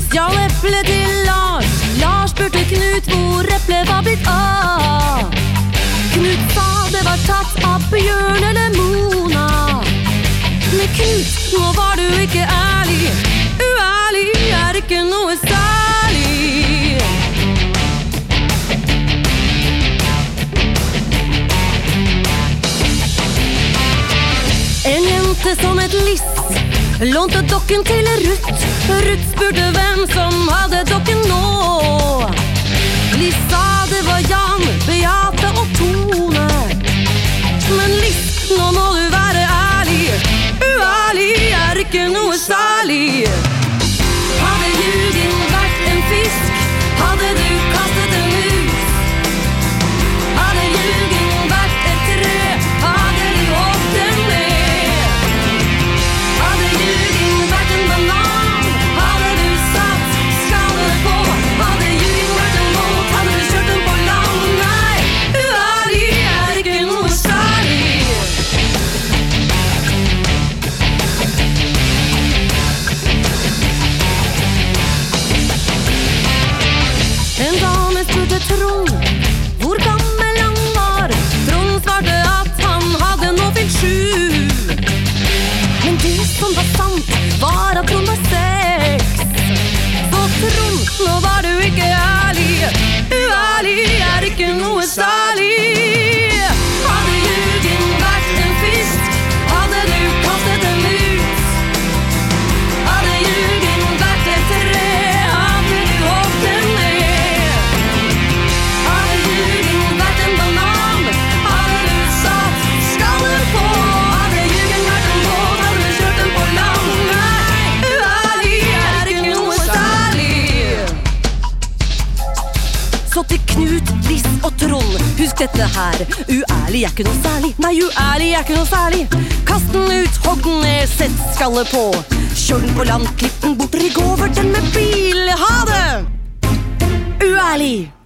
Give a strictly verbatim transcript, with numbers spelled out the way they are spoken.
stjal eple til Lars. Lars spurte Knut hvor eple var blitt av. Knut sa det var tatt av Bjørn eller Mona. Men Knut, nå var du ikke ærlig. Uærlig er ikke noe særlig. En jente som et liss lånte dokken til Ruth. Ruth spurte hvem som hadde dokken nå. Liss sa det var Jan, Beate og Tone. Men Liss, nå må du være ærlig. Uærlig er ikke noe særlig. Hadde ljugen vært en fisk, hadde du kastet en mus. Hadde ljugen vært et tre, hadde du åkt den ned. Hadde ljugen vært en banan, hadde du satt skallet på. Hadde ljugen vært en båt, hadde du kjørt den på land. Nei, uærlig er ikke noe særlig. En dame spurte Trond hvor gammel han var. Trond svarte at han hadde nå fylt sju. Men det som var sant var at Trond var seks. Så Trond, nå var du ikke ærlig. Uærlig er ikke noe særlig. Hadde ljugen vært en fisk, hadde du kastet en mus. Hadde ljugen vært et tre, hadde du åkt den ned. Hadde ljugen vært en banan, hadde du satt skallet på. Hadde ljugen vært en båt, hadde du kjørt den på land. Nei, uærlig er ikke noe særlig. Så til Knut, Liss og Trond, husk dette her. Uærlig er ikke noe særlig. Nei, uærlig er ikke noe særlig. Kast den ut, hogg den ned, sett skallet på. Kjør den på land, klipp den bort, rygg over den med bil. Ha det! Uærlig!